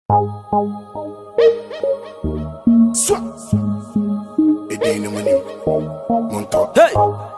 It ain't no money. Hey!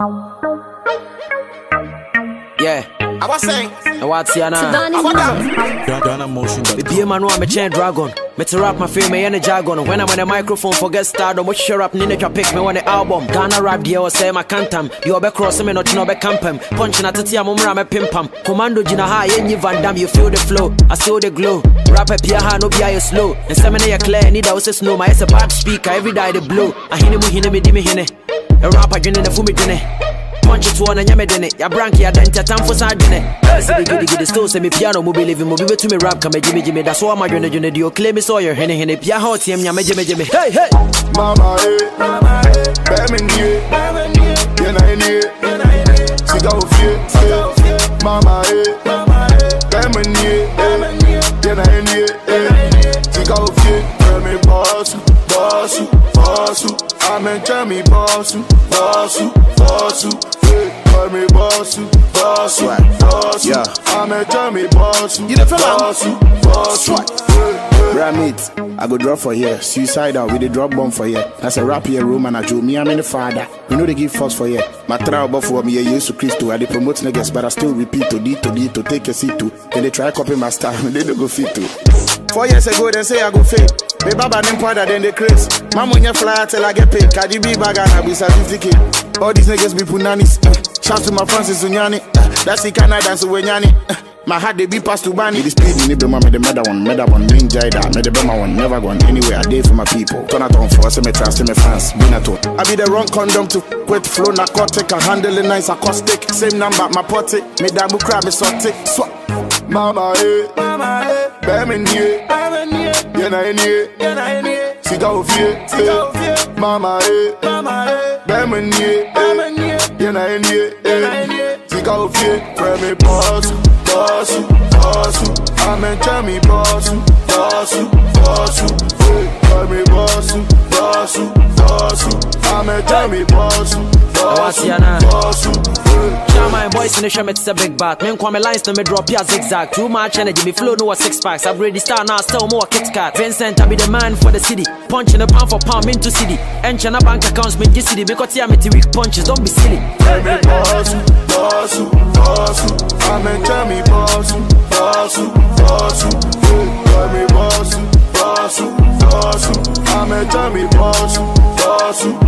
Yeah. I was saying, What's your name? Ghana motion. Be a man who I'm a chain dragon. Me to rap my fame, me and jargon. When I'm on the microphone, forget stardom. What share up, Ninja pick me on the album. Ghana rap, dear, or say my cantam. You be crossing me, not you know be campem. Punching at the tea, I'm a pimpam. Commando Gina high, and you Van Dam, you feel the flow. I saw the glow. Rap a pia, no be slow. And some of clear, need a snow. My ass a bad speaker, every day the blow. I hit me, dimmy, hine. A rapper, you in the fumi, dinner. Punch it to one and yamedene. Ya branky, ya dent, ya time for sardine. Say the still say me piano, mobile living, mobile to me rap, come Jimmy. That's why my journey, you claim me so your henny, pia hot, him, Jimmy. Hey, hey! Mama, Batman, she go fear, Mama, Batman, she go fear, me boss, I'm a Jamie boss, me boss, yeah. I'm a Jamie boss, You the fella? Ramit, I go drop for here. Suicidal with the drop bomb for here. That's a rap here room and I do me, I'm in the father. You know they give fuss for here. My trial for me, Jesus Christ, I they promote niggas, but I still repeat to D to take a seat to. Then they try copy my style, they don't go fit to. 4 years ago, they say I go fake. Me baba name powder, then they craze. Mama when you fly till I get paid. Cardi B bag and I be certificate. All these niggas be punanis. Shout to my Francis Unyani. That's the kind of dance with Nyani. My heart they be passed to Bani. The speed me be mama the meda one, ninja that. Me the bema one, never gone anywhere. I did for my people. Turn it on for us, me trans to me fans. Be not told. I be the wrong condom to quit flow narcotic. I handle it nice acoustic. Same number, my potty. Me dabu crab, me sorty. Swap. Mama, Batman, she go fear, Mama, Batman, she go fear, me boss, I'm a Jamie boss, me boss, I'm a Jamie boss, What's your name? Shout my boys in the show, it's a big bat. Me and lines to me drop ya zigzag. Too much energy, me flow no 6 packs. Upgrade the star now, still more Kit Kat. Vincent, I be the man for the city. Punching a pound for pound into city. Entering a bank accounts, me this city. Because here me weak punches, don't be silly. Me boss, I'm a Jamie boss, me boss, I'm a Jamie boss.